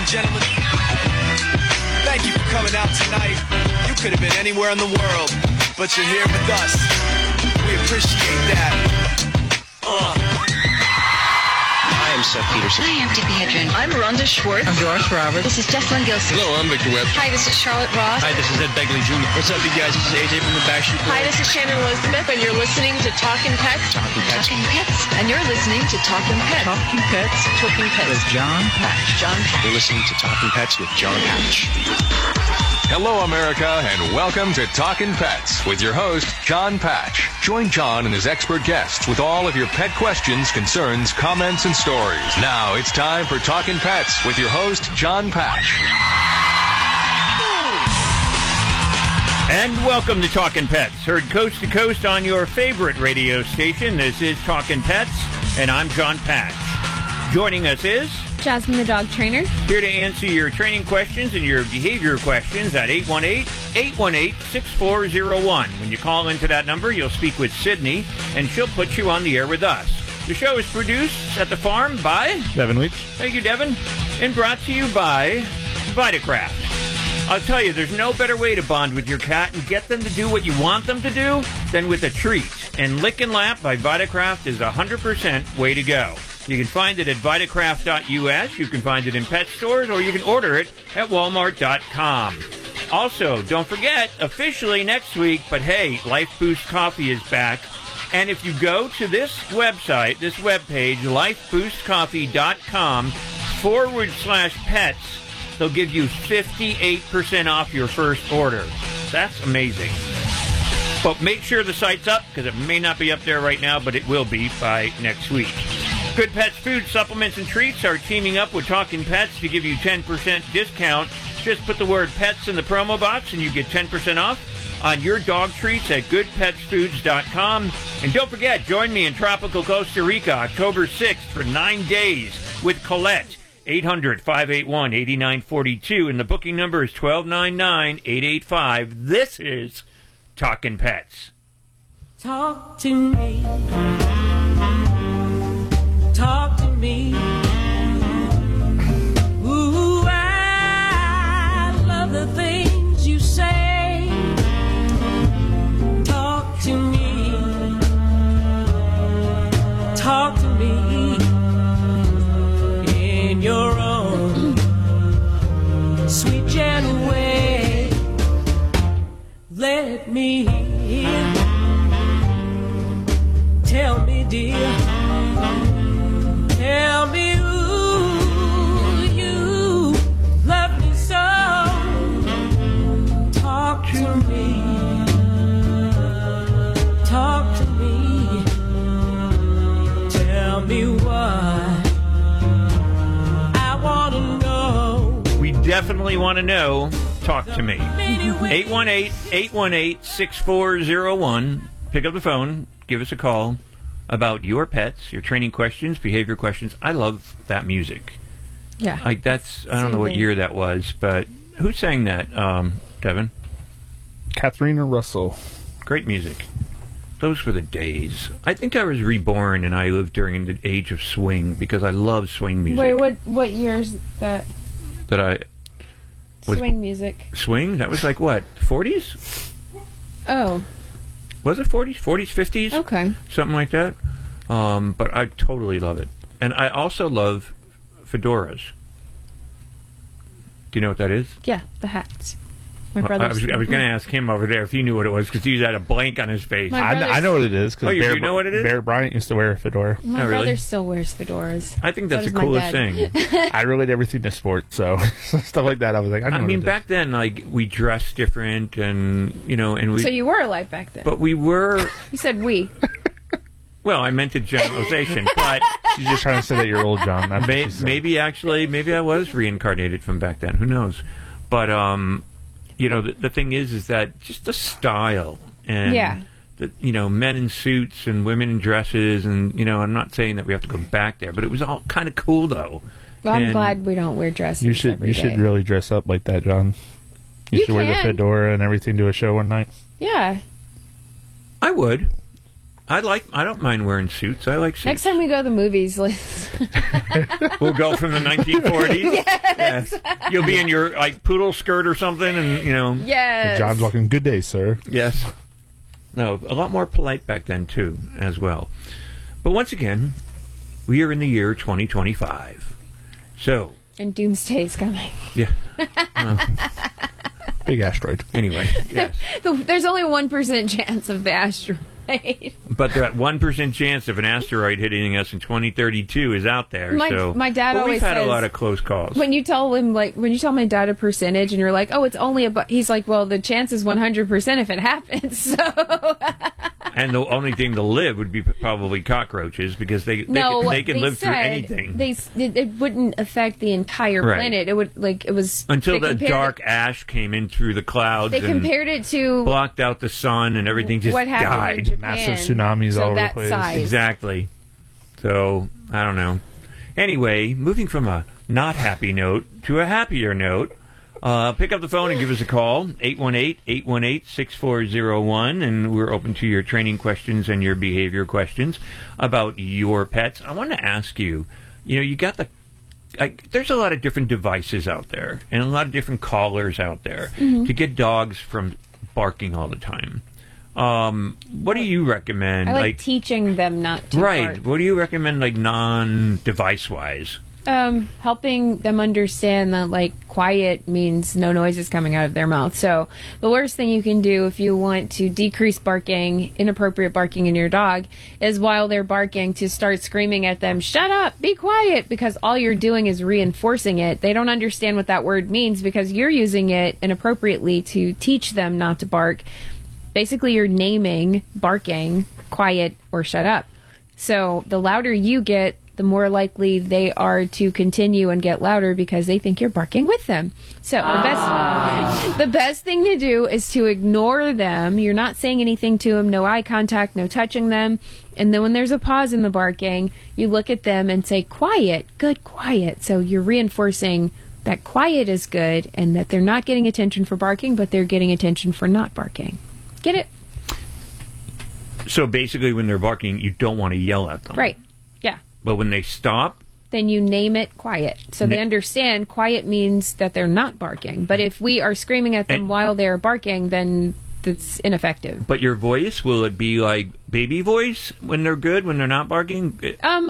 and gentlemen, thank you for coming out tonight. You could have been anywhere in the world, but you're here with us. We appreciate that. I am Seth Peterson. Hi, I'm Tippi Hedren. I'm Rhonda Schwartz. I'm Doris Roberts. This is Jessalyn Gilson. Hello, I'm Victor Webb. Hi, this is Charlotte Ross. Hi, this is Ed Begley Jr. What's up, you guys? This is AJ from the Backstreet Boys. Hi, this is Shannon Elizabeth, and you're listening to Talkin' Pets. Talking Pets. Talking Pets. And you're listening to Talkin' Pets. Talking Pets Talking Pets. with John Patch. John Patch. You're listening to Talking Pets with John Patch. Hello, America, and welcome to Talkin' Pets with your host, John Patch. Join John and his expert guests with all of your pet questions, concerns, comments, and stories. Now it's time for Talkin' Pets with your host, John Patch. And welcome to Talkin' Pets, heard coast to coast on your favorite radio station. This is Talkin' Pets, and I'm John Patch. Joining us is Jasmine the dog trainer. here to answer your training questions and your behavior questions at 818-818-6401. When you call into that number, you'll speak with Sydney, and she'll put you on the air with us. The show is produced at the farm by Devin Weeks. Thank you, Devin. And brought to you by Vitacraft. I'll tell you, there's no better way to bond with your cat and get them to do what you want them to do than with a treat. And Lick and Lap by Vitacraft is 100% way to go. You can find it at Vitacraft.us, you can find it in pet stores, or you can order it at Walmart.com. Also, don't forget, officially next week, but hey, Life Boost Coffee is back. And if you go to this website, this webpage, lifeboostcoffee.com/pets, they'll give you 58% off your first order. That's amazing. But make sure the site's up, because it may not be up there right now, but it will be by next week. Good Pets Food, Supplements, and Treats are teaming up with Talking Pets to give you 10% discount. Just put the word pets in the promo box and you get 10% off on your dog treats at goodpetsfoods.com. And don't forget, join me in tropical Costa Rica October 6th for 9 days with Colette. 800-581-8942, and the booking number is 1299-885. This is Talkin' Pets. Talk to me. Talk to me. Ooh, I love the things you say. Talk to me. Talk to me in your own sweet gentle way. Let me hear. Tell me, dear. Tell me who you love me so. Talk to me. Talk to me. Tell me why. I want to know. We definitely want to know. Talk to me. 818-818-6401. Pick up the phone. Give us a call about your pets, your training questions, behavior questions. I love that music. Yeah. I don't know what year that was, but who sang that, Devin? Katharina Russell. Great music. Those were the days. I think I was reborn and I lived during the age of swing because I love swing music. Wait, what year's that? That I was Swing music. Swing? That was like what? 40s? Oh. Was it 40s? 40s, 50s? Okay. Something like that. But I totally love it. And I also love fedoras. Do you know what that is? Yeah, the hats. My I brother. was going to ask him over there if he knew what it was because he's had a blank on his face. I know what it is. Oh, you know what it is? Bear Bryant used to wear a fedora. My Oh, brother really? still wears fedoras. I think that's So the does my coolest dad. thing. I relate everything to sports, so stuff like that. I was like, I mean, back then, like, we dressed different and, and we... So you were alive back then. But we were... You said we. Well, I meant a generalization, but... She's just trying to say that you're old, John. That's what she said. maybe I was reincarnated from back then. Who knows? But, the thing is that just the style and... Yeah. Men in suits and women in dresses, and I'm not saying that we have to go back there, but it was all kind of cool though. Well, I'm glad we don't wear dresses. You should really dress up like that, John. You should wear the fedora and everything to a show one night. Yeah. I would. I don't mind wearing suits. I like suits. Next time we go to the movies, let's We'll go from the 1940s. Yes. You'll be in your poodle skirt or something, and Yes. John's walking. Good day, sir. Yes. No, a lot more polite back then too, as well. But once again, we are in the year 2025. So. And doomsday's coming. Yeah. Big asteroid. Anyway, yes. There's only 1% chance of the asteroid. But that 1% chance of an asteroid hitting us in 2032 is out there. My dad always we've had says, a lot of close calls. When you tell my dad a percentage and you're like, oh, it's only he's like, well, the chance is 100% if it happens. So. And the only thing to live would be probably cockroaches because they can live through anything. It wouldn't affect the entire planet. It would it was until the dark ash came in through the clouds. They compared it to blocked out the sun and everything just what happened died. in Japan. Massive tsunamis all over the place. Size. Exactly. So I don't know. Anyway, moving from a not happy note to a happier note. Pick up the phone and give us a call, 818-818-6401, and we're open to your training questions and your behavior questions about your pets. I want to ask you, you got there's a lot of different devices out there and a lot of different collars out there to get dogs from barking all the time. What do you recommend? I like teaching them not to bark. What do you recommend, non-device wise? Helping them understand that quiet means no noise is coming out of their mouth. So the worst thing you can do if you want to decrease barking, inappropriate barking in your dog, is while they're barking to start screaming at them, shut up, be quiet, because all you're doing is reinforcing it. They don't understand what that word means because you're using it inappropriately to teach them not to bark. Basically, you're naming barking, quiet, or shut up. So the louder you get, the more likely they are to continue and get louder because they think you're barking with them. So the best thing to do is to ignore them. You're not saying anything to them, no eye contact, no touching them. And then when there's a pause in the barking, you look at them and say, quiet, good, quiet. So you're reinforcing that quiet is good and that they're not getting attention for barking, but they're getting attention for not barking. Get it? So basically when they're barking, you don't want to yell at them. Right. Yeah. But when they stop, then you name it quiet. So they understand quiet means that they're not barking. But if we are screaming at them while they're barking, then it's ineffective. But your voice, will it be like baby voice when they're good, when they're not barking?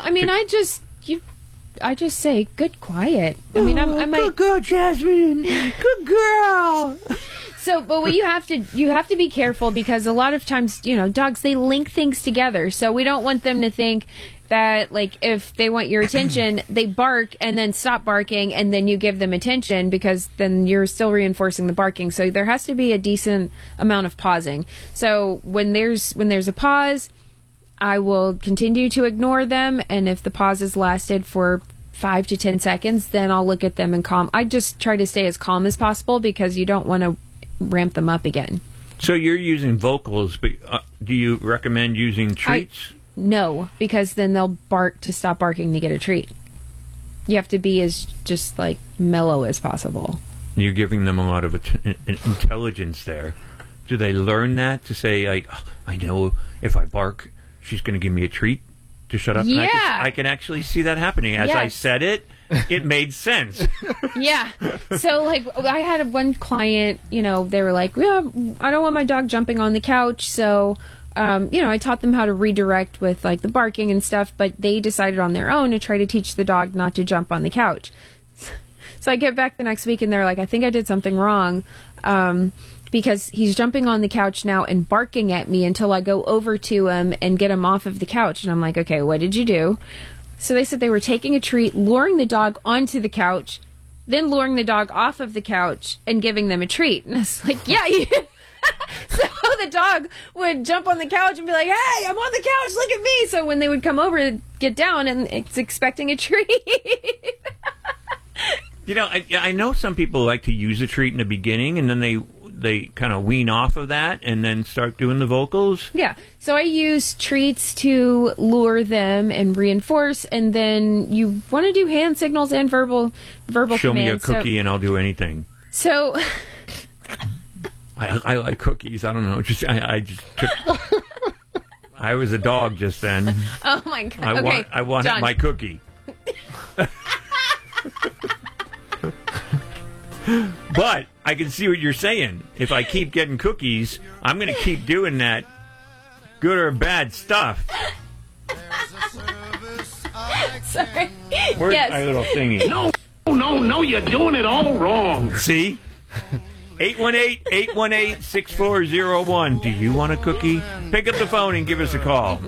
I just say good quiet. I mean, good girl, Jasmine. Good girl. So, but what you have to be careful because a lot of times, dogs, they link things together. So we don't want them to think that if they want your attention, they bark and then stop barking and then you give them attention because then you're still reinforcing the barking. So there has to be a decent amount of pausing. So when there's a pause, I will continue to ignore them. And if the pause has lasted for 5 to 10 seconds, then I'll look at them and calm. I just try to stay as calm as possible because you don't want to ramp them up again. So you're using vocals, but do you recommend using treats? No, because then they'll bark to stop barking to get a treat. You have to be as just mellow as possible. You're giving them a lot of intelligence there. Do they learn that to say, I know if I bark, she's going to give me a treat to shut up? Yeah. I can actually see that happening. As I said it, it made sense. Yeah. So, I had one client, they were like, yeah, I don't want my dog jumping on the couch. So, I taught them how to redirect with, the barking and stuff. But they decided on their own to try to teach the dog not to jump on the couch. So I get back the next week, and they're like, I think I did something wrong. Because he's jumping on the couch now and barking at me until I go over to him and get him off of the couch. And I'm like, okay, what did you do? So they said they were taking a treat, luring the dog onto the couch, then luring the dog off of the couch and giving them a treat. And I was like, yeah. So the dog would jump on the couch and be like, hey, I'm on the couch, look at me. So when they would come over and get down and it's expecting a treat. I know some people like to use a treat in the beginning and then they kind of wean off of that and then start doing the vocals. Yeah. So I use treats to lure them and reinforce, and then you want to do hand signals and verbal Show commands. me a cookie and I'll do anything. So I like cookies. I don't know. I just took I was a dog just then. Oh my God. I wanted John, my cookie. But I can see what you're saying. If I keep getting cookies, I'm going to keep doing that good or bad stuff. Sorry. Where's Yes. my little thingy? No, you're doing it all wrong. See? 818-818-6401. Do you want a cookie? Pick up the phone and give us a call.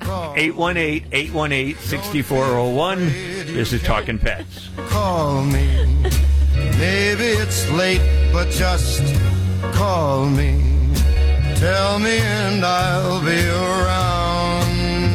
818-818-6401. This is Talking Pets. Call me. Maybe it's late, but just call me. Tell me and I'll be around.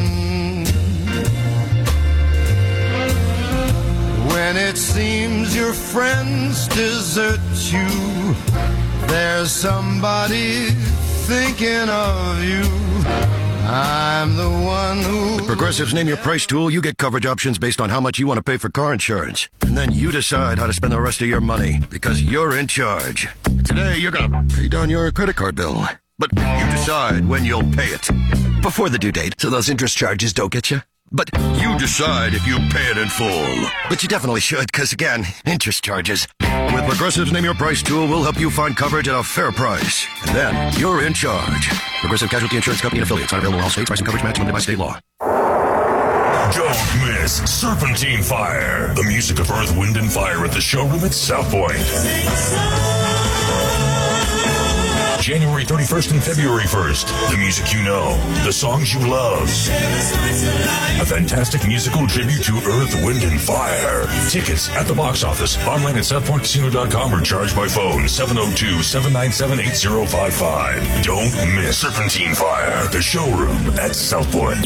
When it seems your friends desert you, there's somebody thinking of you. I'm the one who... With Progressive's Name Your Price tool, you get coverage options based on how much you want to pay for car insurance. And then you decide how to spend the rest of your money, because you're in charge. Today, you're going to pay down your credit card bill. But you decide when you'll pay it. Before the due date, so those interest charges don't get you. But you decide if you pay it in full. But you definitely should, because, again, interest charges. With Progressive's Name Your Price tool, we'll help you find coverage at a fair price. And then you're in charge. Progressive Casualty Insurance Company and affiliates. Not available in all states. Price and coverage match limited by state law. Don't miss Serpentine Fire, the music of Earth, Wind, and Fire at the showroom at South Point. January 31st and February 1st. The music you know, the songs you love. A fantastic musical tribute to Earth, Wind, and Fire. Tickets at the box office, online at SouthPointCasino.com or charged by phone 702-797-8055. Don't miss Serpentine Fire, the showroom at South Point.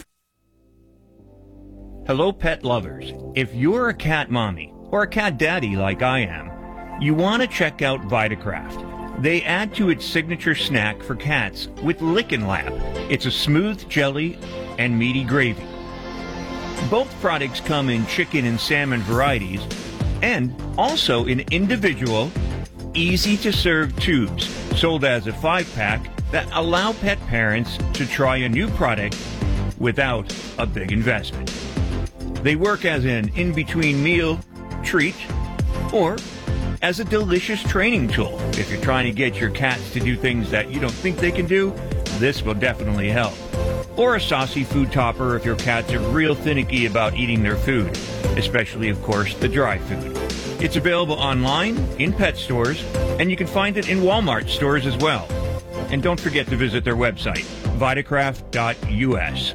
Hello, pet lovers. If you're a cat mommy or a cat daddy like I am, you want to check out Vitacraft. They add to its signature snack for cats with Lickin' Lab. It's a smooth jelly and meaty gravy. Both products come in chicken and salmon varieties and also in individual, easy-to-serve tubes sold as a 5-pack that allow pet parents to try a new product without a big investment. They work as an in-between meal, treat, or as a delicious training tool. If you're trying to get your cats to do things that you don't think they can do, this will definitely help. Or a saucy food topper if your cats are real finicky about eating their food, especially, of course, the dry food. It's available online, in pet stores, and you can find it in Walmart stores as well. And don't forget to visit their website, vitacraft.us.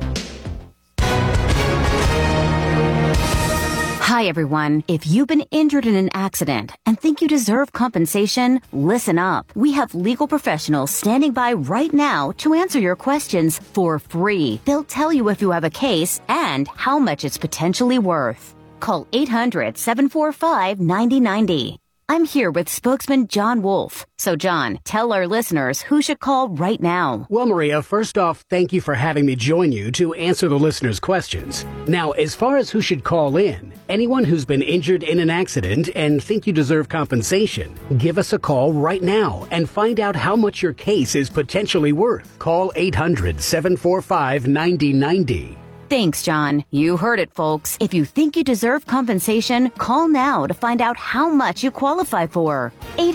Hi, everyone. If you've been injured in an accident and think you deserve compensation, listen up. We have legal professionals standing by right now to answer your questions for free. They'll tell you if you have a case and how much it's potentially worth. Call 800-745-9090. I'm here with spokesman John Wolf. So, John, tell our listeners who should call right now. Well, Maria, first off, thank you for having me join you to answer the listeners' questions. Now, as far as who should call in, anyone who's been injured in an accident and think you deserve compensation, give us a call right now and find out how much your case is potentially worth. Call 800-745-9090. Thanks, John. You heard it, folks. If you think you deserve compensation, call now to find out how much you qualify for.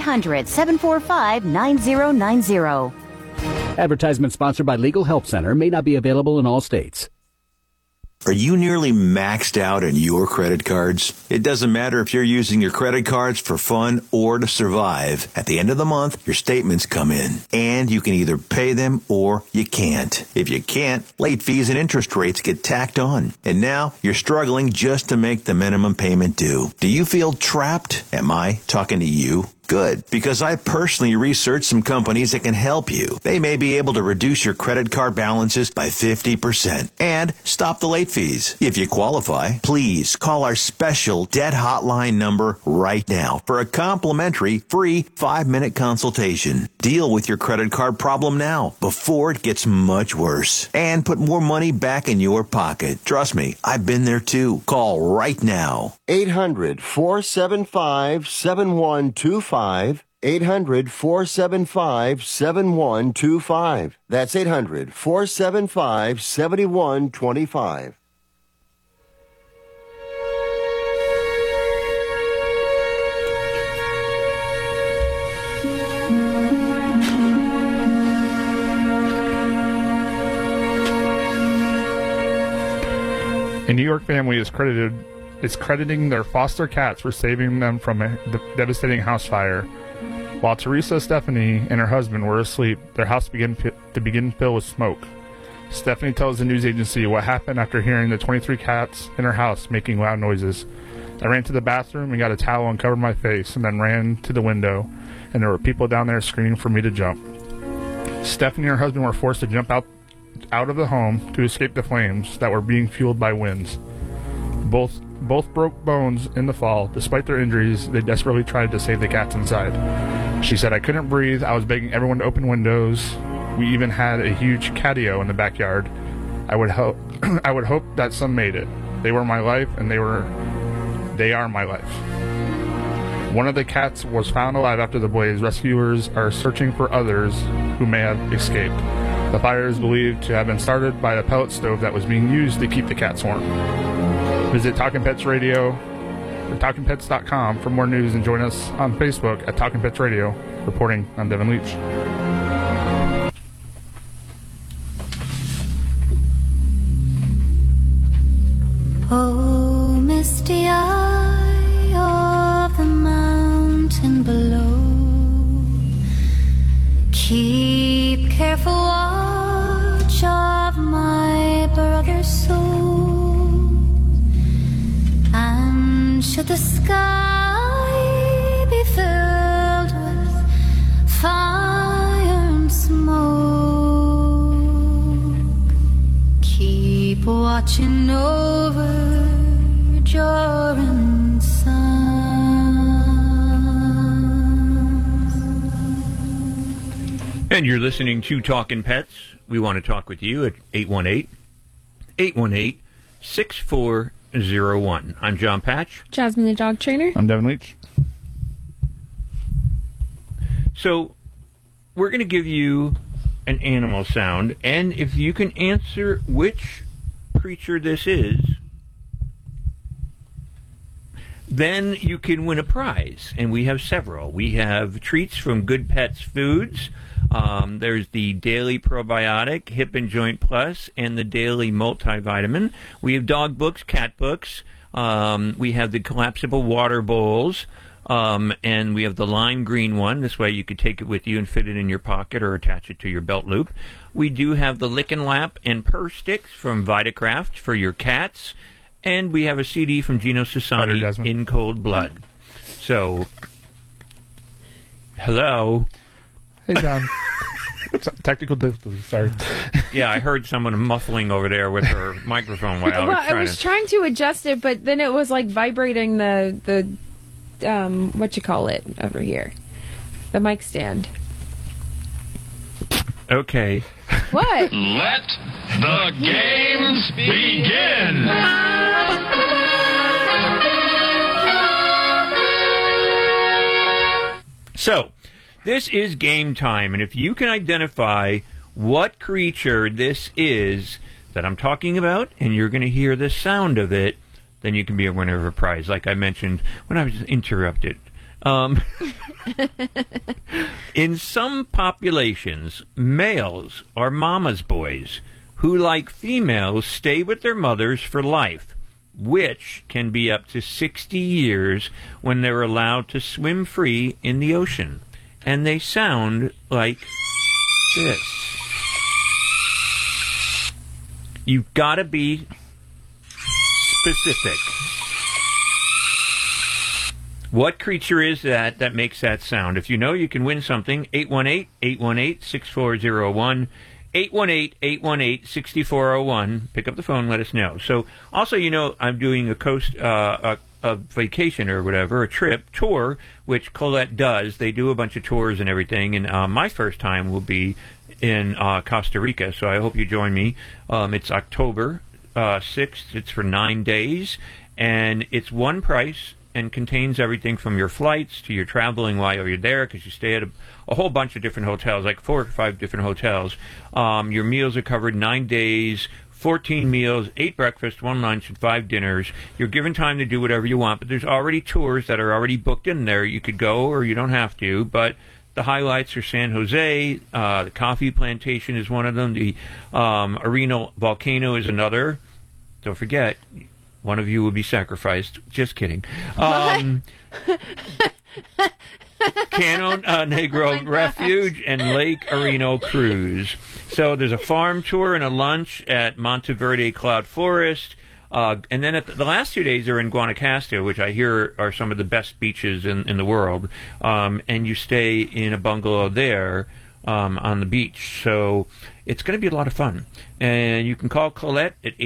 800-745-9090. Advertisement sponsored by Legal Help Center. May not be available in all states. Are you nearly maxed out on your credit cards? It doesn't matter if you're using your credit cards for fun or to survive. At the end of the month, your statements come in, and you can either pay them or you can't. If you can't, late fees and interest rates get tacked on. And now you're struggling just to make the minimum payment due. Do you feel trapped? Am I talking to you? Good, because I personally researched some companies that can help you. They may be able to reduce your credit card balances by 50% and stop the late fees. If you qualify, please call our special debt hotline number right now for a complimentary free 5-minute consultation. Deal with your credit card problem now before it gets much worse and put more money back in your pocket. Trust me, I've been there too. Call right now. 800-475-7125. 800-475-7125. That's 800-475-7125. A New York family is crediting their foster cats for saving them from a devastating house fire. While Teresa, Stephanie, and her husband were asleep, their house began to fill with smoke. Stephanie tells the news agency what happened after hearing the 23 cats in her house making loud noises. I ran to the bathroom and got a towel and covered my face, and then ran to the window, and there were people down there screaming for me to jump. Stephanie and her husband were forced to jump out of the home to escape the flames that were being fueled by winds. Both broke bones in the fall. Despite their injuries, they desperately tried to save the cats inside. She said, I couldn't breathe. I was begging everyone to open windows. We even had a huge catio in the backyard. I would hope that some made it. They were my life, and they are my life. One of the cats was found alive after the blaze. Rescuers are searching for others who may have escaped. The fire is believed to have been started by a pellet stove that was being used to keep the cats warm. Visit Talking Pets Radio or TalkingPets.com for more news, and join us on Facebook at Talking Pets Radio. Reporting, I'm Devin Leach. Oh, misty eye of the mountain below, keep careful watch of my brother's soul, and should the sky be filled with fire and smoke, keep watching over Jordan Sons. And you're listening to Talkin' Pets. We want to talk with you at 818-818-6401. I'm John Patch. Jasmine the dog trainer. I'm Devin Leach. So, we're going to give you an animal sound, and if you can answer which creature this is, then you can win a prize. And we have several. We have treats from Good Pets Foods. There's the Daily Probiotic, Hip and Joint Plus, and the Daily Multivitamin. We have dog books, cat books. We have the collapsible water bowls. And we have the lime green one. This way you could take it with you and fit it in your pocket or attach it to your belt loop. We do have the Lick and Lap and Purr Sticks from Vitacraft for your cats. And we have a CD from Gino Sassani, In Cold Blood. So, hello. Hey, John. Technical difficulty, sorry. Yeah, I heard someone muffling over there with her microphone while I was trying to adjust it, but then it was like vibrating the what you call it over here, the mic stand. Okay. What? Let the games begin! So, this is game time, and if you can identify what creature this is that I'm talking about, and you're going to hear the sound of it, then you can be a winner of a prize, like I mentioned when I was interrupted. In some populations, males are mama's boys who, like females, stay with their mothers for life, which can be up to 60 years when they're allowed to swim free in the ocean. And they sound like this. You've got to be specific. What creature is that makes that sound? If you know, you can win something. 818-818-6401. 818-818-6401. Pick up the phone, let us know. So, also, you know, I'm doing a vacation or whatever, a trip, tour, which Colette does. They do a bunch of tours and everything, and my first time will be in Costa Rica, so I hope you join me. It's October 6th. It's for 9 days, and it's one price and contains everything from your flights to your traveling while you're there, because you stay at a whole bunch of different hotels, like 4 or 5 different hotels. Your meals are covered 9 days, 14 meals, 8 breakfasts, 1 lunch, and 5 dinners. You're given time to do whatever you want, but there's already tours that are already booked in there. You could go or you don't have to, but the highlights are San Jose, the coffee plantation is one of them, the Arenal volcano is another. Don't forget, one of you will be sacrificed. Just kidding. Cano Negro Refuge and Lake Areno Cruise. So there's a farm tour and a lunch at Monteverde Cloud Forest. And then the last 2 days are in Guanacaste, which I hear are some of the best beaches in the world. And you stay in a bungalow there on the beach. So it's going to be a lot of fun. And you can call Colette at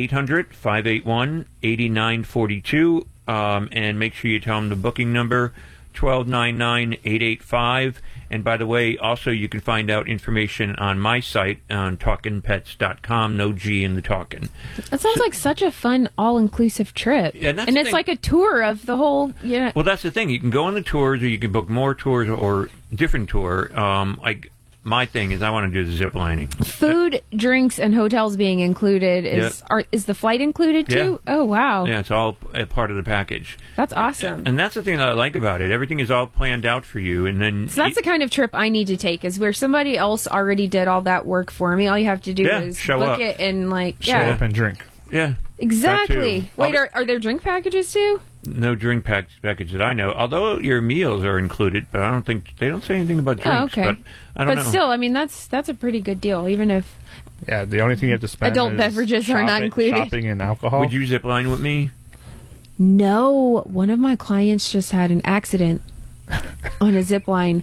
800-581-8942 and make sure you tell them the booking number, 1299-885. And by the way, also you can find out information on my site on talkinpets.com. No G in the talkin'. That sounds like such a fun, all-inclusive trip. Yeah, and it's like a tour of the whole... Yeah. Well, that's the thing. You can go on the tours, or you can book more tours or different tour. Like my thing is I want to do the zip lining. Food, drinks, and hotels being included. Is the flight included too? Yeah. Oh, wow. Yeah, it's all a part of the package. That's awesome. And that's the thing that I like about it. Everything is all planned out for you. And then So that's the kind of trip I need to take, is where somebody else already did all that work for me. All you have to do is show book up. it and Show up and drink. Yeah. Exactly. Wait, are there drink packages too? No drink package that I know. Although your meals are included, but I don't think they don't say anything about drinks. Oh, okay. But I don't know. But still, I mean, that's a pretty good deal, even if Yeah, the only thing you have to spend adult is beverages are not included. Shopping and alcohol. Would you zip line with me? No, one of my clients just had an accident on a zip line.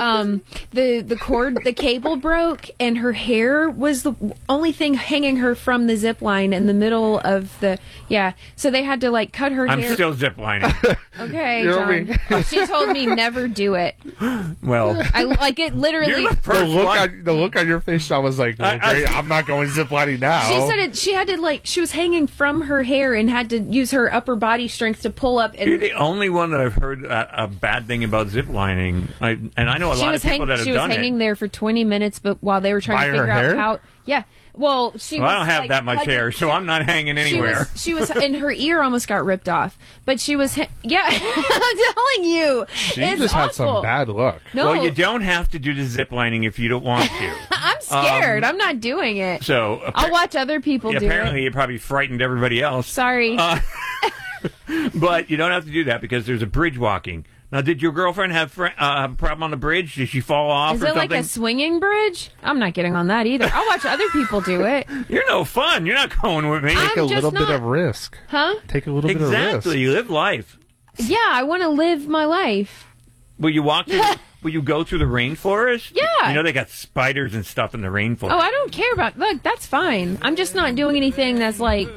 The cable broke, and her hair was the only thing hanging her from the zip line in the middle of the so they had to like cut her hair. I'm still zip lining. Okay, You know what I John. mean? She told me never do it. Well, I like it literally. The look on your face, I was like, well, great, I'm not going ziplining now. She said it. She had to she was hanging from her hair and had to use her upper body strength to pull up. And you're the only one that I've heard a bad thing about zip lining. I know a lot of people that have she done was hanging it. there for 20 minutes, but while they were trying By to her figure hair? out how. Yeah. Well, I don't have that much hair, so I'm not hanging anywhere. She was, and her ear almost got ripped off. But she was, I'm telling you, She it's just had some awful. bad luck. No, Well, you don't have to do the zip lining if you don't want to. I'm scared. I'm not doing it. So I'll watch other people do apparently it. you probably frightened everybody else. Sorry. But you don't have to do that because there's a bridge walking. Now, did your girlfriend have a problem on the bridge? Did she fall off Is or it something? like a swinging bridge? I'm not getting on that either. I'll watch other people do it. You're no fun. You're not going with me. I'm Take a little just bit not- of risk. Huh? Take a little bit of risk. Exactly. You live life. Yeah, I want to live my life. Will you walk through, will you go through the rainforest? Yeah. You know they got spiders and stuff in the rainforest. Oh, I don't care about. Look, that's fine. I'm just not doing anything that's like,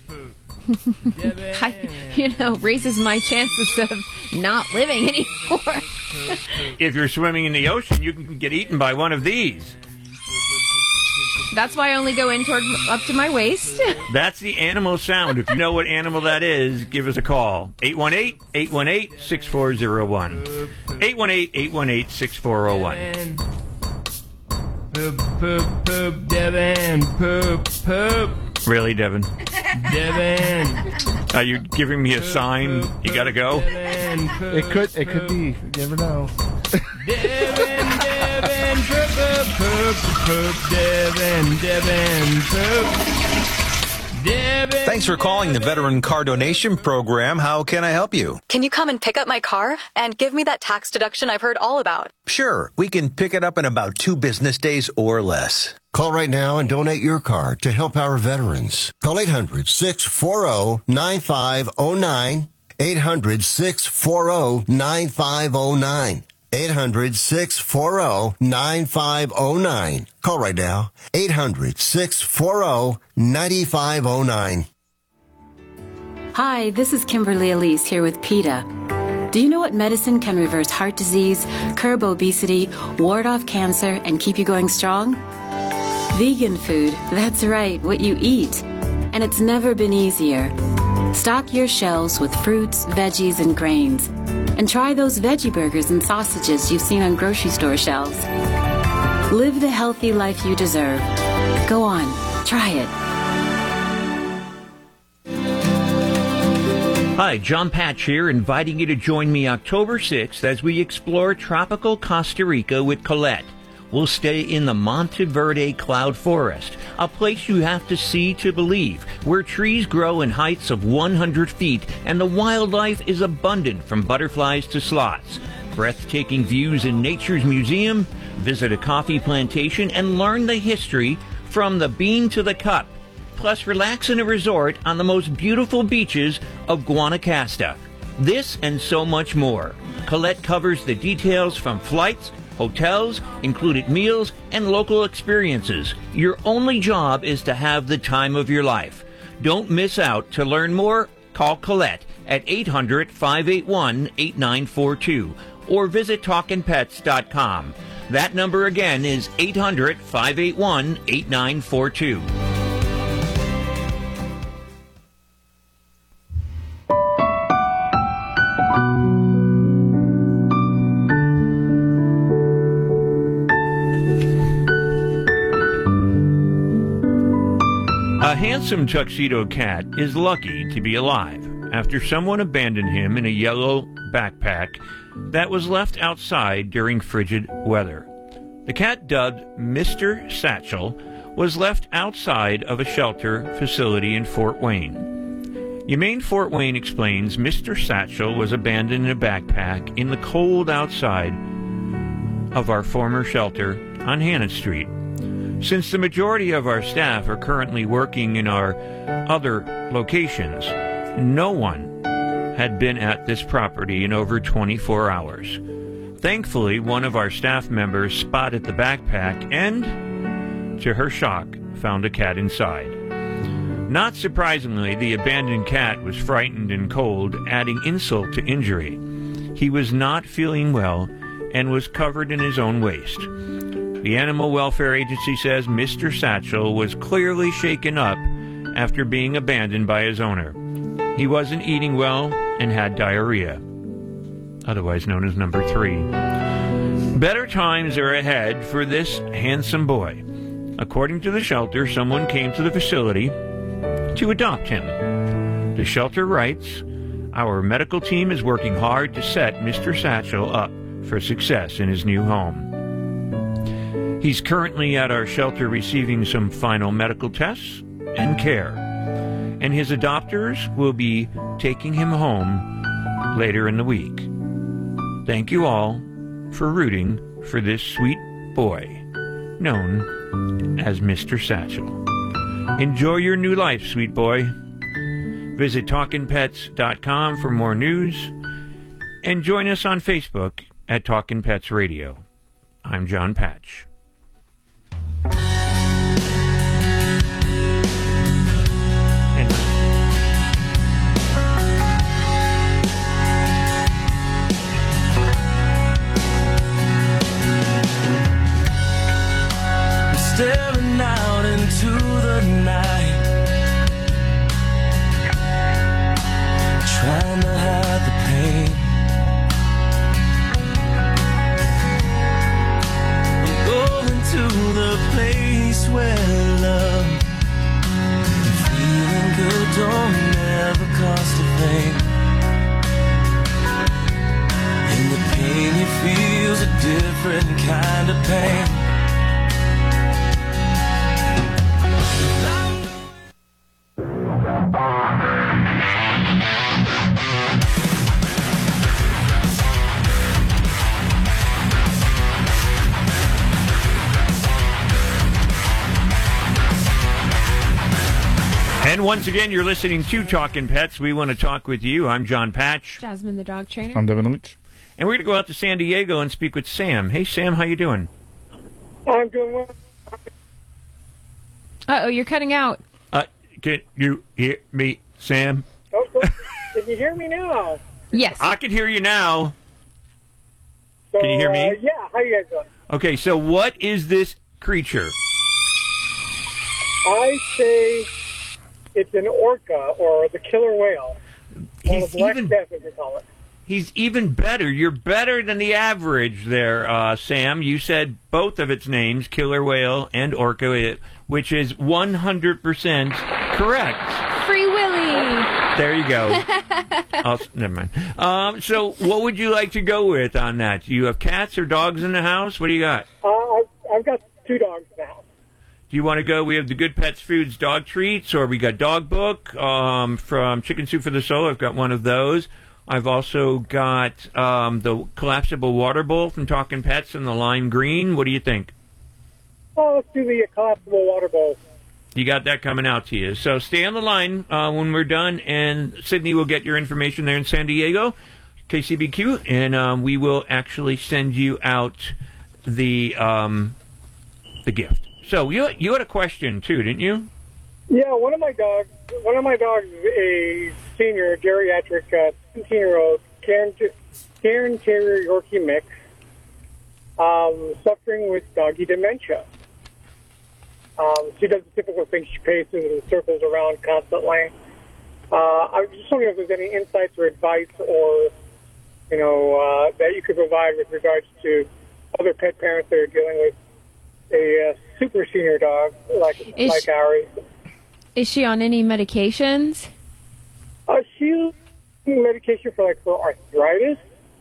raises my chances of not living anymore. If you're swimming in the ocean, you can get eaten by one of these. That's why I only go in up to my waist. That's the animal sound. If you know what animal that is, give us a call. 818-818-6401. 818-818-6401. Poop, poop, poop, Devin. Poop, poop. Really, Devin? Devin. Are you giving me a sign? You gotta go? Devin, poop, It could be. You never know. Devin, poop, poop, poop, poop, Devin, poop. Devin. Thanks for calling the Veteran Car Donation Program. How can I help you? Can you come and pick up my car and give me that tax deduction I've heard all about? Sure, we can pick it up in about 2 business days or less. Call right now and donate your car to help our veterans. Call 800-640-9509. 800-640-9509. 800-640-9509. Call right now. 800-640-9509. Hi, this is Kimberly Elise here with PETA. Do you know what medicine can reverse heart disease, curb obesity, ward off cancer, and keep you going strong? Vegan food. That's right, what you eat. And it's never been easier. Stock your shelves with fruits, veggies, and grains. And try those veggie burgers and sausages you've seen on grocery store shelves. Live the healthy life you deserve. Go on, try it. Hi, John Patch here, inviting you to join me October 6th as we explore tropical Costa Rica with Colette. We'll stay in the Monteverde Cloud Forest, a place you have to see to believe, where trees grow in heights of 100 feet and the wildlife is abundant from butterflies to sloths. Breathtaking views in Nature's Museum, visit a coffee plantation and learn the history from the bean to the cup. Plus, relax in a resort on the most beautiful beaches of Guanacaste. This and so much more. Colette covers the details from flights, hotels, included meals, and local experiences. Your only job is to have the time of your life. Don't miss out. To learn more, call Colette at 800-581-8942 or visit TalkinPets.com. That number again is 800-581-8942. A handsome tuxedo cat is lucky to be alive after someone abandoned him in a yellow backpack that was left outside during frigid weather. The cat, dubbed Mr. Satchel, was left outside of a shelter facility in Fort Wayne. Humane Fort Wayne explains Mr. Satchel was abandoned in a backpack in the cold outside of our former shelter on Hannah Street. Since the majority of our staff are currently working in our other locations, no one had been at this property in over 24 hours. Thankfully, one of our staff members spotted the backpack and, to her shock, found a cat inside. Not surprisingly, the abandoned cat was frightened and cold, adding insult to injury. He was not feeling well and was covered in his own waste. The Animal Welfare Agency says Mr. Satchel was clearly shaken up after being abandoned by his owner. He wasn't eating well and had diarrhea, otherwise known as number 3. Better times are ahead for this handsome boy. According to the shelter, someone came to the facility to adopt him. The shelter writes, "Our medical team is working hard to set Mr. Satchel up for success in his new home. He's currently at our shelter receiving some final medical tests and care, and his adopters will be taking him home later in the week. Thank you all for rooting for this sweet boy, known as Mr. Satchel. Enjoy your new life, sweet boy." Visit TalkinPets.com for more news, and join us on Facebook at Talkin' Pets Radio. I'm John Patch. Staring out into the night, trying to hide the pain. I'm going to the place where love and feeling good don't ever cost a thing. And the pain you feel's a different kind of pain. And once again, you're listening to Talkin' Pets. We want to talk with you. I'm John Patch. Jasmine, the dog trainer. I'm Devin Leach. And we're going to go out to San Diego and speak with Sam. Hey, Sam, how you doing? I'm doing well. Uh-oh, you're cutting out. Can you hear me, Sam? Oh, can you hear me now? Yes. I can hear you now. So, Can you hear me? Yeah, how you guys doing? Okay, so what is this creature? I say it's an orca or the killer whale. Or the Black Death, as they call it. He's even better. You're better than the average there, Sam. You said both of its names, killer whale and orca, which is 100% correct. Free Willy. There you go. Never mind. So what would you like to go with on that? Do you have cats or dogs in the house? What do you got? I've got 2 dogs now. Do you want to go? We have the Good Pets Foods dog treats, or we got Dog Book from Chicken Soup for the Soul. I've got one of those. I've also got the collapsible water bowl from Talking Pets in the lime green. What do you think? Oh, let's do the collapsible water bowl. You got that coming out to you. So stay on the line when we're done, and Sydney will get your information there in San Diego, KCBQ, and we will actually send you out the gift. So you had a question too, didn't you? Yeah, one of my dogs is a senior geriatric 17-year-old Cairn Terrier Yorkie mix, suffering with doggy dementia. She does the typical thing. She paces and circles around constantly. I was just wondering if there's any insights or advice or, that you could provide with regards to other pet parents that are dealing with a super senior dog like ours. Is she on any medications? She's on medication for arthritis.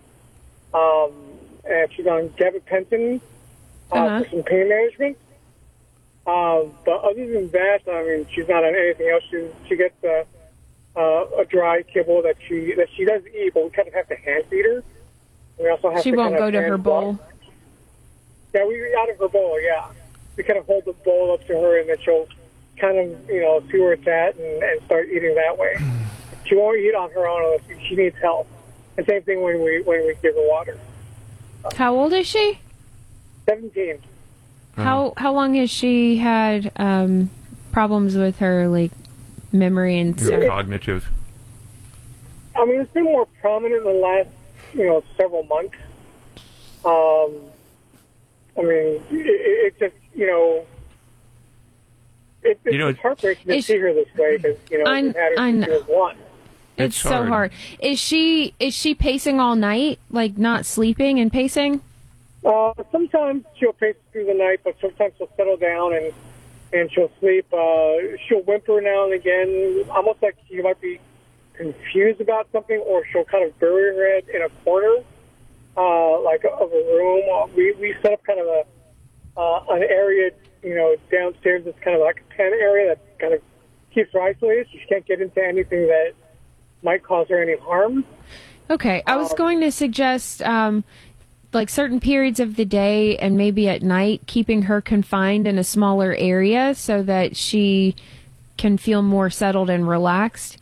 And she's on gabapentin for some pain management. But other than that, I mean, she's not on anything else. She gets a dry kibble that she does eat, but we kind of have to hand feed her. We also have she won't go to her bowl. Yeah, we eat out of her bowl. Yeah, we kind of hold the bowl up to her, and then she'll kind of see where it's at and start eating that way. She won't eat on her own unless she needs help. And same thing when we give her water. How old is she? 17. How long has she had problems with her memory and stuff? Cognitive. I mean, it's been more prominent in the last several months. I mean, it just it's heartbreaking to see her this way because we've had her since she was 1. It's so hard. Is she pacing all night, not sleeping and pacing? Sometimes she'll pace through the night, but sometimes she'll settle down and she'll sleep. She'll whimper now and again, almost like she might be confused about something, or she'll kind of bury her head in a corner, of a room. We set up kind of an area, downstairs that's kind of like a pen area that kind of keeps her isolated. She can't get into anything that might cause her any harm. Okay, I was going to suggest certain periods of the day and maybe at night, keeping her confined in a smaller area so that she can feel more settled and relaxed.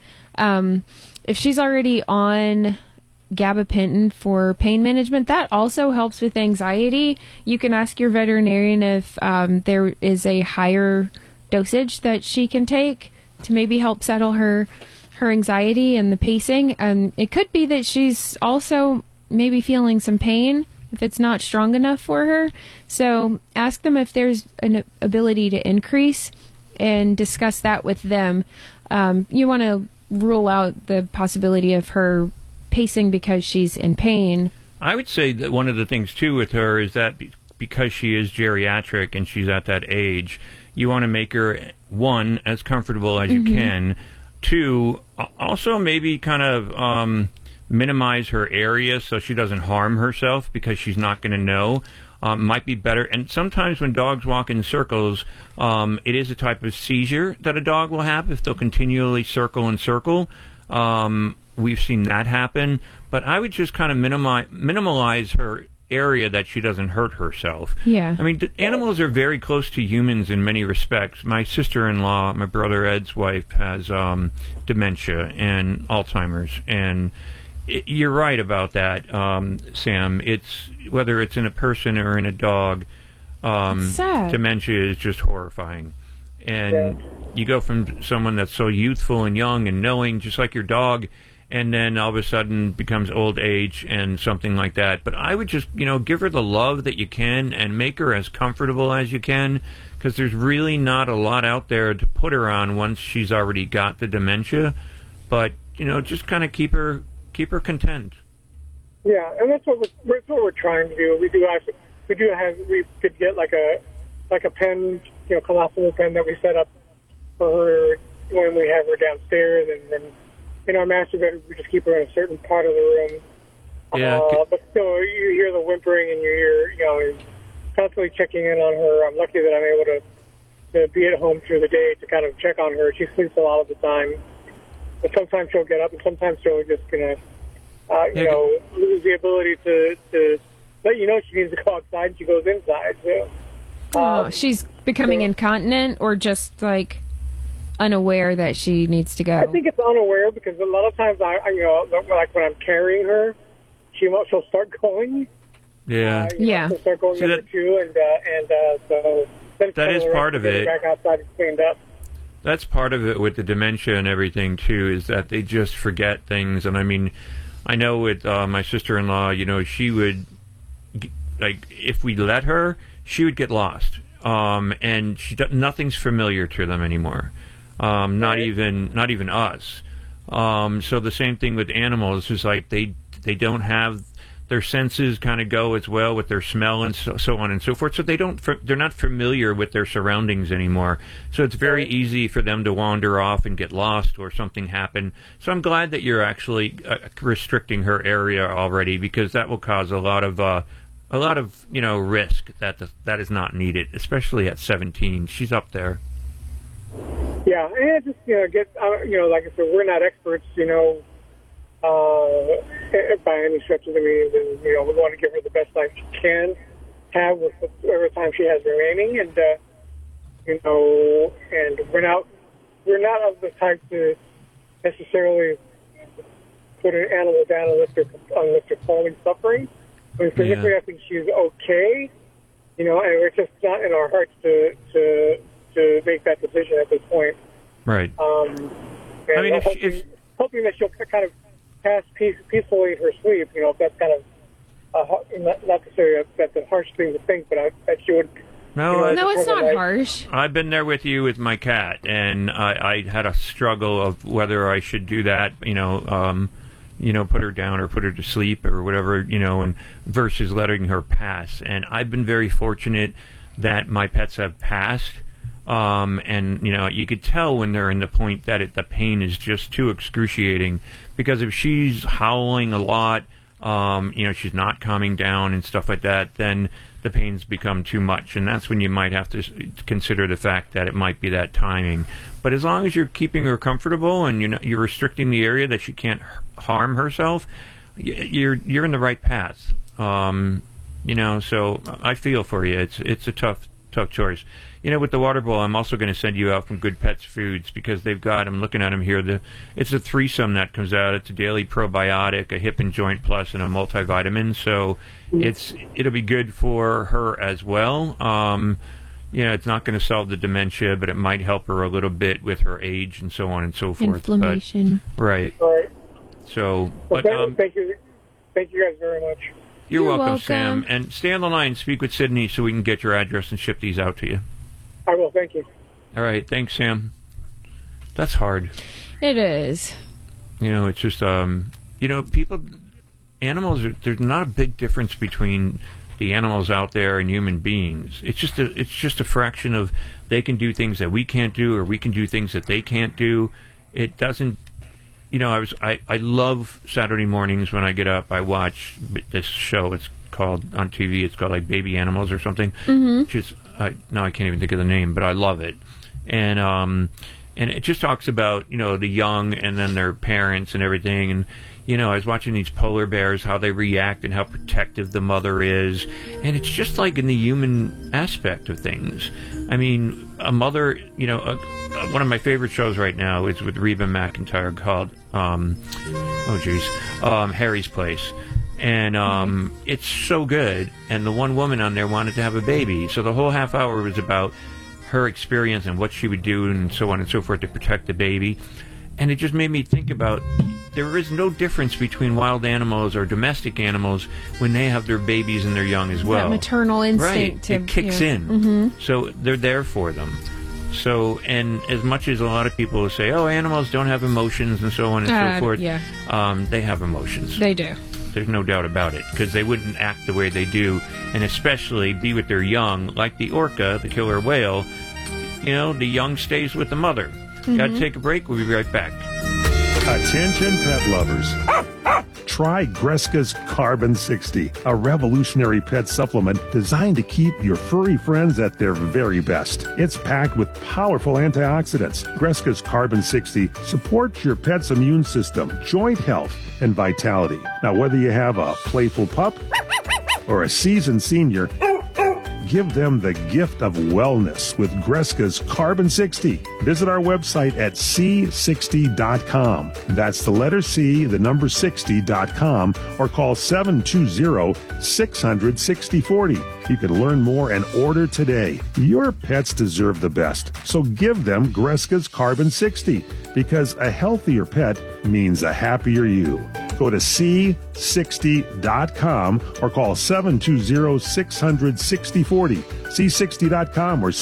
If she's already on gabapentin for pain management, that also helps with anxiety. You can ask your veterinarian if there is a higher dosage that she can take to maybe help settle her anxiety and the pacing. It could be that she's also maybe feeling some pain if it's not strong enough for her. So ask them if there's an ability to increase and discuss that with them. You want to rule out the possibility of her pacing because she's in pain. I would say that one of the things, too, with her is that because she is geriatric and she's at that age, you want to make her, 1, as comfortable as you can, 2, also maybe kind of minimize her area so she doesn't harm herself because she's not going to know. Might be better. And sometimes when dogs walk in circles, it is a type of seizure that a dog will have if they'll continually circle and circle. We've seen that happen. But I would just kind of minimize her area that she doesn't hurt herself. Yeah. I mean, animals are very close to humans in many respects. My sister-in-law, my brother Ed's wife, has dementia and Alzheimer's. And you're right about that, Sam. It's whether it's in a person or in a dog, dementia is just horrifying. And you go from someone that's so youthful and young and knowing, just like your dog, and then all of a sudden becomes old age and something like that. But I would just, give her the love that you can and make her as comfortable as you can, because there's really not a lot out there to put her on once she's already got the dementia. But, just kind of keep her content. Yeah, and that's what we're trying to do. We could get like a pen, collapsible pen that we set up for her when we have her downstairs, and then in our master bedroom we just keep her in a certain part of the room. Yeah. But still, you hear the whimpering and you hear constantly checking in on her. I'm lucky that I'm able to be at home through the day to kind of check on her. She sleeps a lot of the time. But sometimes she'll get up, and sometimes she'll just lose the ability to let you know she needs to go outside, and she goes inside. So, she's becoming incontinent, or just like unaware that she needs to go? I think it's unaware, because a lot of times like when I'm carrying her, she'll start going. Yeah. She'll start going number two, and so that is part of it. Back outside and cleaned up. That's part of it with the dementia and everything, too, is that they just forget things. And, I mean, I know with my sister-in-law, she would, if we let her, she would get lost. And nothing's familiar to them anymore. Not even us. So the same thing with animals is like they don't have their senses kind of go as well with their smell and so on and so forth. So they're not familiar with their surroundings anymore. So it's very easy for them to wander off and get lost or something happen. So I'm glad that you're actually restricting her area already, because that will cause a lot of risk that is not needed, especially at 17. She's up there. Yeah, and just like I said, we're not experts, by any stretch of the means, and we want to give her the best life she can have with whatever time she has remaining, and and we're not of the type to necessarily put an animal down unless they're calming suffering. I mean, physically, I think she's okay, and we're just not in our hearts to make that decision at this point. Right. I mean, hoping that she'll kind of pass peacefully in her sleep. If that's kind of not necessarily that's a harsh thing to think, but that she would. No, it's not harsh. I've been there with you with my cat, and I had a struggle of whether I should do that. Put her down or put her to sleep or whatever. And versus letting her pass. And I've been very fortunate that my pets have passed. And you could tell when they're in the point that the pain is just too excruciating, because if she's howling a lot, she's not calming down and stuff like that, then the pains become too much, and that's when you might have to consider the fact that it might be that timing. But as long as you're keeping her comfortable and you're restricting the area that she can't harm herself, you're in the right path. So I feel for you. It's a tough choice. With the water bowl, I'm also going to send you out from Good Pets Foods, because they've got, I'm looking at them here, it's a threesome that comes out. It's a daily probiotic, a hip and joint plus, and a multivitamin. So it'll be good for her as well. It's not going to solve the dementia, but it might help her a little bit with her age and so on and so forth. Inflammation. Right. All right. So, thank you guys very much. You're welcome, Sam. And stay on the line, speak with Sydney so we can get your address and ship these out to you. I will, thank you. All right, thanks, Sam. That's hard. It is. It's just, animals, there's not a big difference between the animals out there and human beings. It's just a fraction of they can do things that we can't do, or we can do things that they can't do. It doesn't, I love Saturday mornings when I get up, I watch this show. It's called, on TV, it's called like Baby Animals or something. Mm-hmm. Which is, now I can't even think of the name, but I love it. And it just talks about, the young and then their parents and everything. And, I was watching these polar bears, how they react and how protective the mother is. And it's just like in the human aspect of things. I mean, a mother, one of my favorite shows right now is with Reba McEntire called, Harry's Place. And it's so good. And the one woman on there wanted to have a baby. So the whole half hour was about her experience and what she would do and so on and so forth to protect the baby. And it just made me think about, there is no difference between wild animals or domestic animals when they have their babies and their young as well. That maternal instinct. Right. It kicks in. Mm-hmm. So they're there for them. So, and as much as a lot of people say, animals don't have emotions and so on and so forth, they have emotions. They do. There's no doubt about it, because they wouldn't act the way they do, and especially be with their young, like the orca, the killer whale. The young stays with the mother. Mm-hmm. Got to take a break. We'll be right back. Attention pet lovers. try Greska's Carbon 60, a revolutionary pet supplement designed to keep your furry friends at their very best. It's packed with powerful antioxidants. Greska's Carbon 60 supports your pet's immune system, joint health, and vitality. Now, whether you have a playful pup or a seasoned senior, give them the gift of wellness with Greska's Carbon 60. Visit our website at C60.com. That's the letter C, the number 60.com, or call 720-600-6040. You can learn more and order today. Your pets deserve the best, so give them Greska's Carbon 60, because a healthier pet means a happier you. Go to C60.com or call 720-600-6040. C60.com or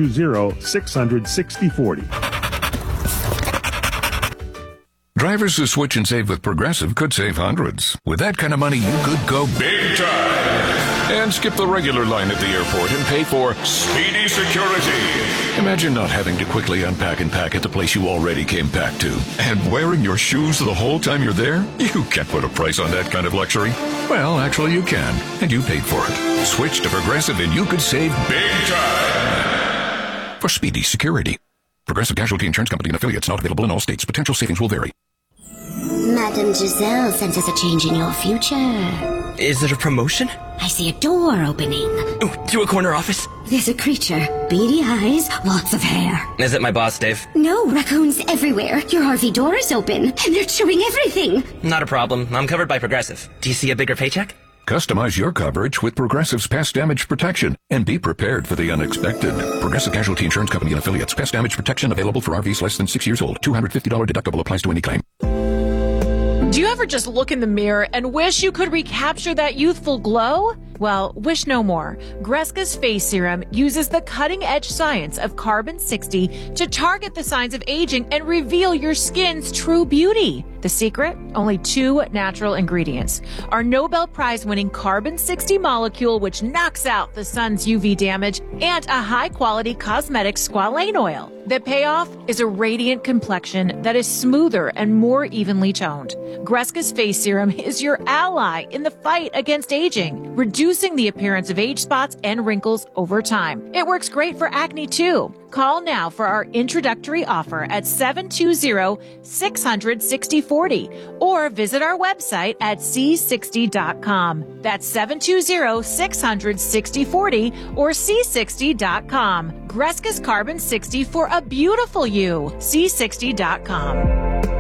720-600-6040. Drivers who switch and save with Progressive could save hundreds. With that kind of money, you could go big time and skip the regular line at the airport and pay for speedy security. Imagine not having to quickly unpack and pack at the place you already came packed to. And wearing your shoes the whole time you're there? You can't put a price on that kind of luxury. Well, actually you can, and you paid for it. Switch to Progressive and you could save big time for speedy security. Progressive Casualty Insurance Company and affiliates, not available in all states. Potential savings will vary. Madame Giselle senses a change in your future. Is it a promotion? I see a door opening. Ooh, to a corner office? There's a creature. Beady eyes, lots of hair. Is it my boss, Dave? No, raccoons everywhere. Your RV door is open, and they're chewing everything. Not a problem. I'm covered by Progressive. Do you see a bigger paycheck? Customize your coverage with Progressive's Pest Damage Protection and be prepared for the unexpected. Progressive Casualty Insurance Company and affiliates. Pest damage protection available for RVs less than 6 years old. $250 deductible applies to any claim. Do you ever just look in the mirror and wish you could recapture that youthful glow? Well, wish no more. Greska's Face Serum uses the cutting-edge science of Carbon 60 to target the signs of aging and reveal your skin's true beauty. The secret? Only 2 natural ingredients. Our Nobel Prize-winning Carbon 60 molecule, which knocks out the sun's UV damage, and a high-quality cosmetic squalane oil. The payoff is a radiant complexion that is smoother and more evenly toned. Greska's Face Serum is your ally in the fight against aging, reducing the appearance of age spots and wrinkles over time. It works great for acne too. Call now for our introductory offer at 720-600-6040 or visit our website at C60.com. That's 720-600-6040 or C60.com. Greska's Carbon 60 for a beautiful you. C60.com.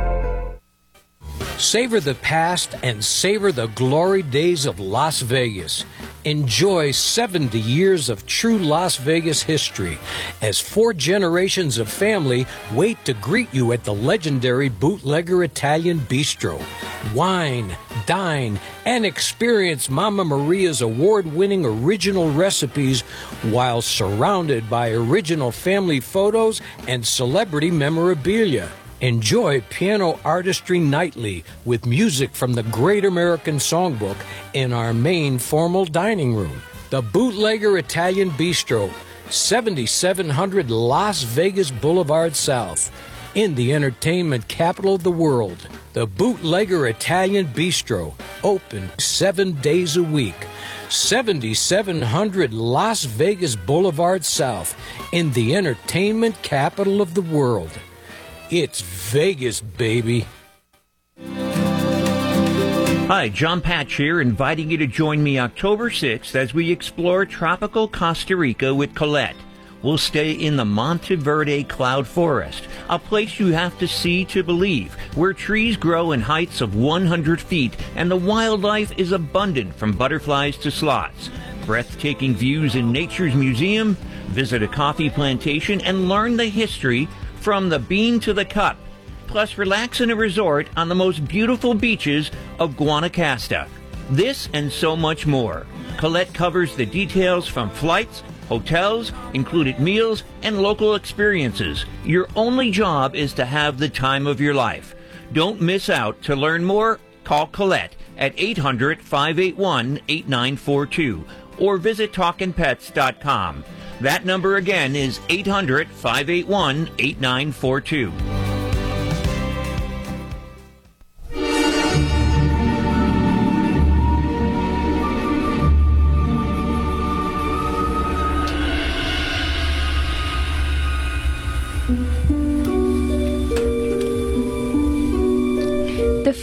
Savor the past and savor the glory days of Las Vegas. Enjoy 70 years of true Las Vegas history as 4 generations of family wait to greet you at the legendary Bootlegger Italian Bistro. Wine, dine, and experience Mama Maria's award-winning original recipes while surrounded by original family photos and celebrity memorabilia. Enjoy piano artistry nightly with music from the Great American Songbook in our main formal dining room. The Bootlegger Italian Bistro, 7700 Las Vegas Boulevard South, in the entertainment capital of the world. The Bootlegger Italian Bistro, open 7 days a week. 7700 Las Vegas Boulevard South, in the entertainment capital of the world. It's Vegas, baby. Hi, John Patch here, inviting you to join me October 6th as we explore tropical Costa Rica with Colette. We'll stay in the Monteverde Cloud Forest, a place you have to see to believe, where trees grow in heights of 100 feet and the wildlife is abundant from butterflies to sloths. Breathtaking views in Nature's Museum, visit a coffee plantation, and learn the history from the bean to the cup. Plus, relax in a resort on the most beautiful beaches of Guanacaste. This and so much more. Colette covers the details from flights, hotels, included meals, and local experiences. Your only job is to have the time of your life. Don't miss out. To learn more, call Colette at 800-581-8942 or visit TalkinPets.com. That number again is 800-581-8942.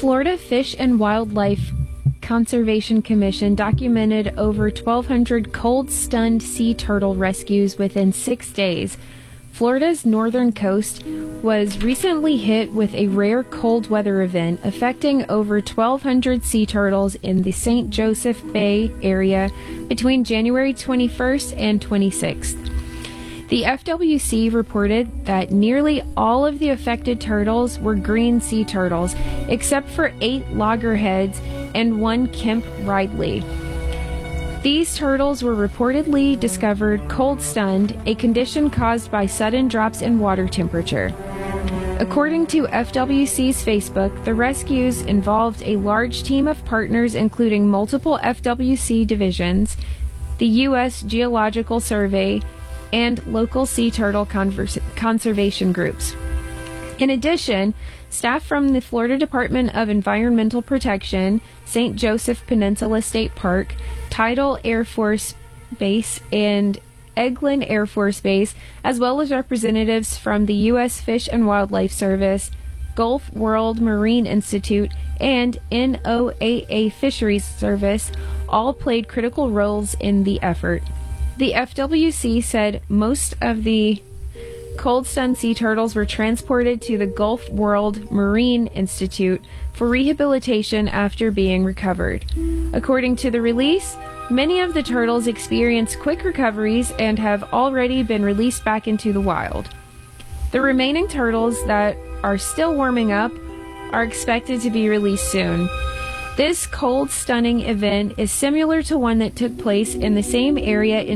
Florida Fish and Wildlife Conservation Commission documented over 1,200 cold-stunned sea turtle rescues within 6 days. Florida's northern coast was recently hit with a rare cold weather event affecting over 1,200 sea turtles in the St. Joseph Bay area between January 21st and 26th. The FWC reported that nearly all of the affected turtles were green sea turtles, except for 8 loggerheads and 1 Kemp Ridley. These turtles were reportedly discovered cold-stunned, a condition caused by sudden drops in water temperature. According to FWC's Facebook, the rescues involved a large team of partners including multiple FWC divisions, the U.S. Geological Survey, and local sea turtle conservation groups. In addition, staff from the Florida Department of Environmental Protection, St. Joseph Peninsula State Park, Tidal Air Force Base, and Eglin Air Force Base, as well as representatives from the U.S. Fish and Wildlife Service, Gulf World Marine Institute, and NOAA Fisheries Service, all played critical roles in the effort. The FWC said most of the cold-stunned sea turtles were transported to the Gulf World Marine Institute for rehabilitation after being recovered. According to the release, many of the turtles experienced quick recoveries and have already been released back into the wild. The remaining turtles that are still warming up are expected to be released soon. This cold stunning event is similar to one that took place in the same area in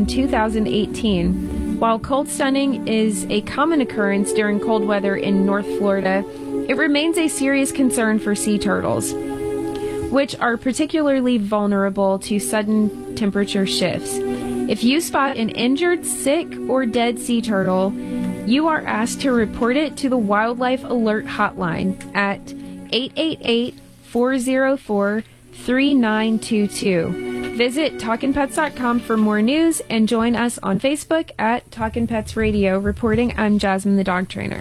2018. While cold stunning is a common occurrence during cold weather in North Florida, it remains a serious concern for sea turtles, which are particularly vulnerable to sudden temperature shifts. If you spot an injured, sick, or dead sea turtle, you are asked to report it to the Wildlife Alert Hotline at 888-404-3922. Visit TalkinPets.com for more news and join us on Facebook at Talkin' Pets Radio. Reporting, I'm Jasmine the dog trainer.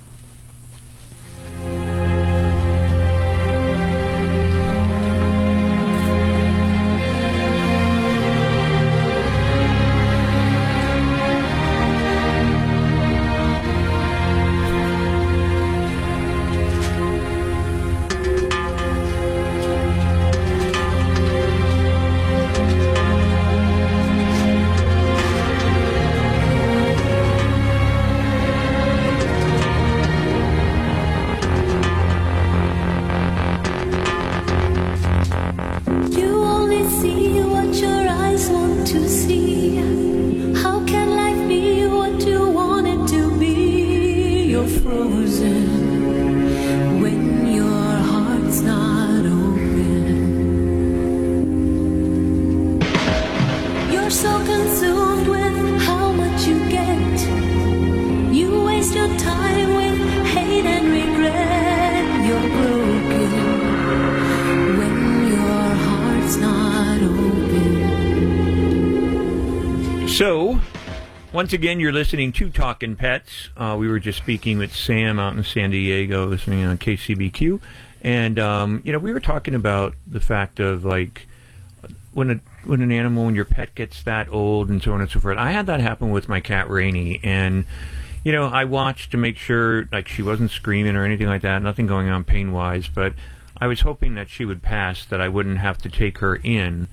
So, once again, you're listening to Talkin' Pets. We were just speaking with Sam out in San Diego, listening on KCBQ. And, we were talking about the fact of, like, when an animal, when your pet gets that old and so on and so forth. I had that happen with my cat, Rainey. And, I watched to make sure, like, she wasn't screaming or anything like that, nothing going on pain-wise. But I was hoping that she would pass, that I wouldn't have to take her in.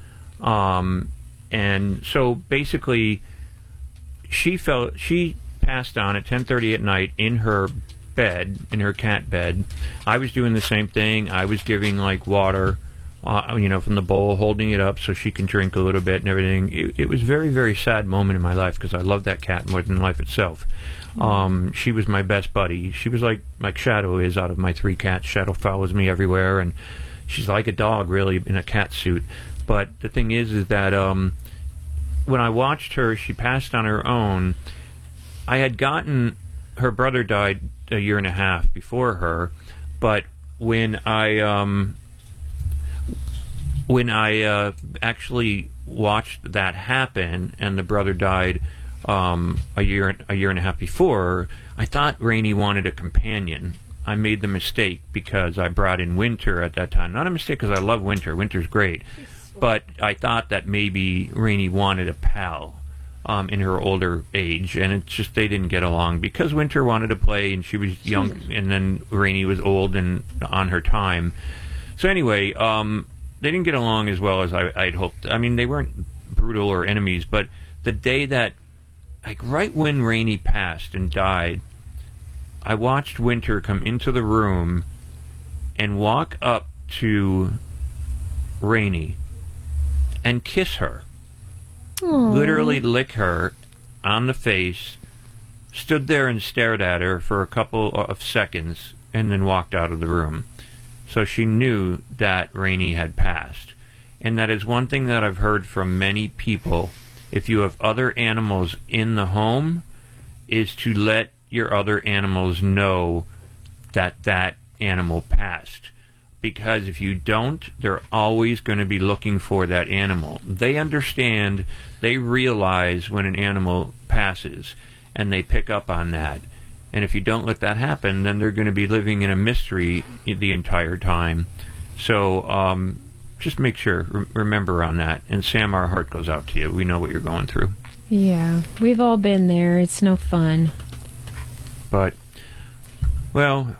And so basically, she passed on at 10:30 at night in her bed, in her cat bed. I was doing the same thing. I was giving like water, from the bowl, holding it up so she can drink a little bit and everything. It was a very, very sad moment in my life because I love that cat more than life itself. She was my best buddy. She was like Shadow is out of my 3 cats. Shadow follows me everywhere, and she's like a dog, really, in a cat suit. But the thing is that when I watched her, she passed on her own. I had gotten, her brother died a year and a half before her, but when I actually watched that happen, and the brother died a year and a half before, I thought Rainey wanted a companion. I made the mistake because I brought in Winter at that time. Not a mistake because I love Winter. Winter's great. But I thought that maybe Rainey wanted a pal in her older age, and it's just they didn't get along because Winter wanted to play and she was young, and then Rainey was old and on her time. So anyway, they didn't get along as well as I'd hoped. I mean, they weren't brutal or enemies, but the day that, like right when Rainey passed and died, I watched Winter come into the room and walk up to Rainey and kiss her. Aww. Literally lick her on the face, stood there and stared at her for a couple of seconds, and then walked out of the room. So she knew that Rainey had passed. And that is one thing that I've heard from many people. If you have other animals in the home, is to let your other animals know that that animal passed. Because if you don't, they're always going to be looking for that animal. They understand, they realize when an animal passes, and they pick up on that. And if you don't let that happen, then they're going to be living in a mystery the entire time. So just make sure, remember on that. And Sam, our heart goes out to you. We know what you're going through. Yeah, we've all been there. It's no fun. But, well,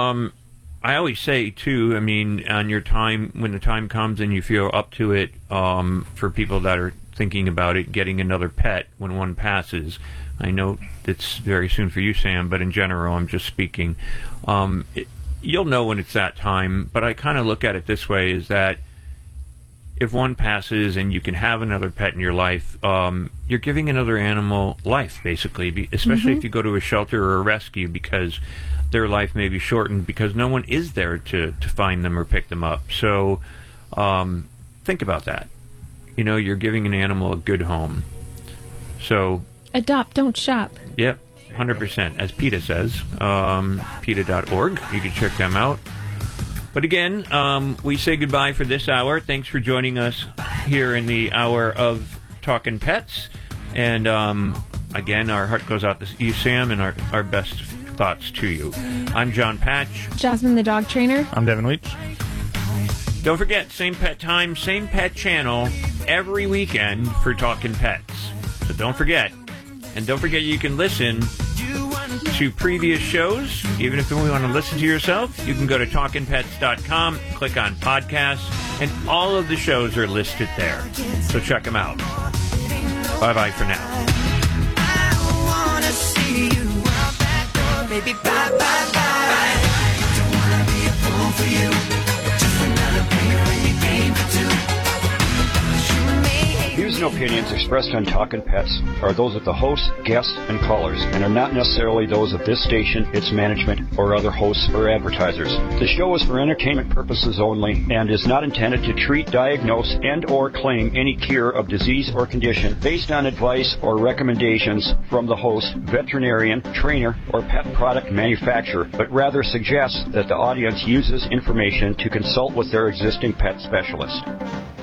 I always say, too, I mean, on your time, when the time comes and you feel up to it, for people that are thinking about it, getting another pet when one passes. I know it's very soon for you, Sam, but in general, I'm just speaking. You'll know when it's that time, but I kind of look at it this way, is that if one passes and you can have another pet in your life, you're giving another animal life, basically, especially if you go to a shelter or a rescue, because their life may be shortened because no one is there to find them or pick them up. So think about that. You know, you're giving an animal a good home. So adopt, don't shop. Yep, 100%. As PETA says, PETA.org. You can check them out. But again, we say goodbye for this hour. Thanks for joining us here in the hour of Talkin' Pets. And again, our heart goes out to you, Sam, and our best thoughts to you. I'm John Patch. Jasmine the dog trainer. I'm Devin Leach. Don't forget, same pet time, same pet channel every weekend for Talkin' Pets. So don't forget. And don't forget you can listen to previous shows. Even if you want to listen to yourself, you can go to talkinpets.com, click on podcasts, and all of the shows are listed there. So check them out. Bye-bye for now. I wanna see you out that door, baby, bye, bye, bye. Don't wanna be a fool for you. Just another beer in your game for two. Views and opinions expressed on Talkin' Pets are those of the hosts, guests, and callers, and are not necessarily those of this station, its management, or other hosts or advertisers. The show is for entertainment purposes only and is not intended to treat, diagnose, and or claim any cure of disease or condition based on advice or recommendations from the host, veterinarian, trainer, or pet product manufacturer, but rather suggests that the audience uses information to consult with their existing pet specialist.